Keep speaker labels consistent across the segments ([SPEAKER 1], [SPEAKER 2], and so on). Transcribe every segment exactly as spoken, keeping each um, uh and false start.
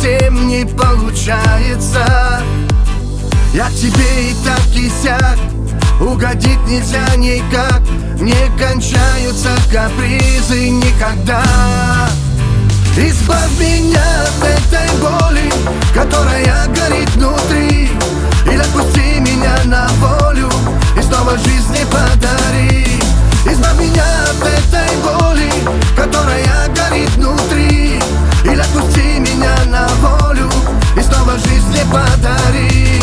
[SPEAKER 1] совсем не получается. Я к тебе и так и сяк, угодить нельзя никак. Не кончаются капризы никогда. Избавь меня от этой боли, которая горит внутри, или отпусти меня на волю и снова жизни подари. Избавь меня от этой боли, которая горит внутри, или отпусти меня на волю и снова жизни подари.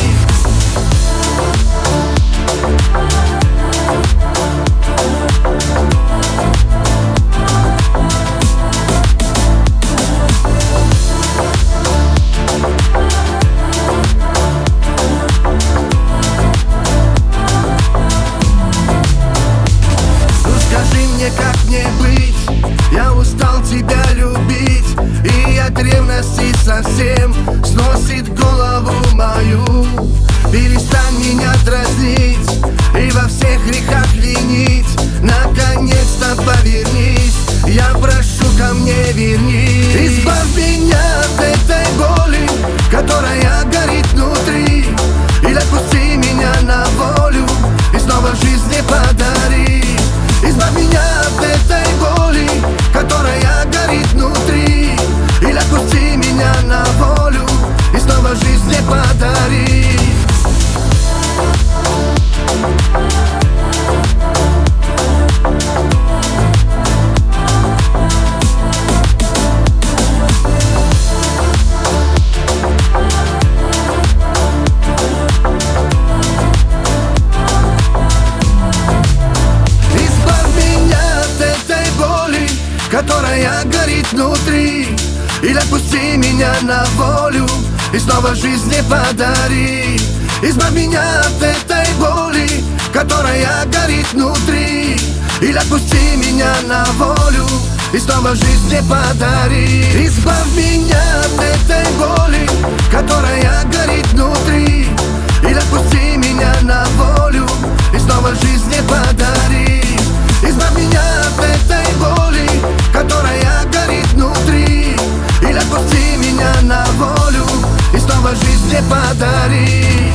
[SPEAKER 1] Как мне быть? Я устал тебя любить, и от ревности совсем сносит голову мою. Перестань меня дразнить и во всех грехах винить. Наконец-то повернись, я прошу, ко мне вернись. Избавь меня от этой боли, которая горит внутри, или отпусти меня на волю и снова жизни подари. Избавь меня от этой боли, которая горит внутри, или отпусти меня на волю и снова жизни подари. Которая горит внутри, или отпусти меня на волю и снова жизни подари. Избавь меня от этой боли, которая горит внутри, или отпусти меня на волю и снова жизни подари. Избавь меня от этой боли, которая горит внутри, или отпусти меня на волю и снова жизни подари. Избавь меня от этой боли, которая горит внутри, или отпусти меня на волю и снова жизни подари.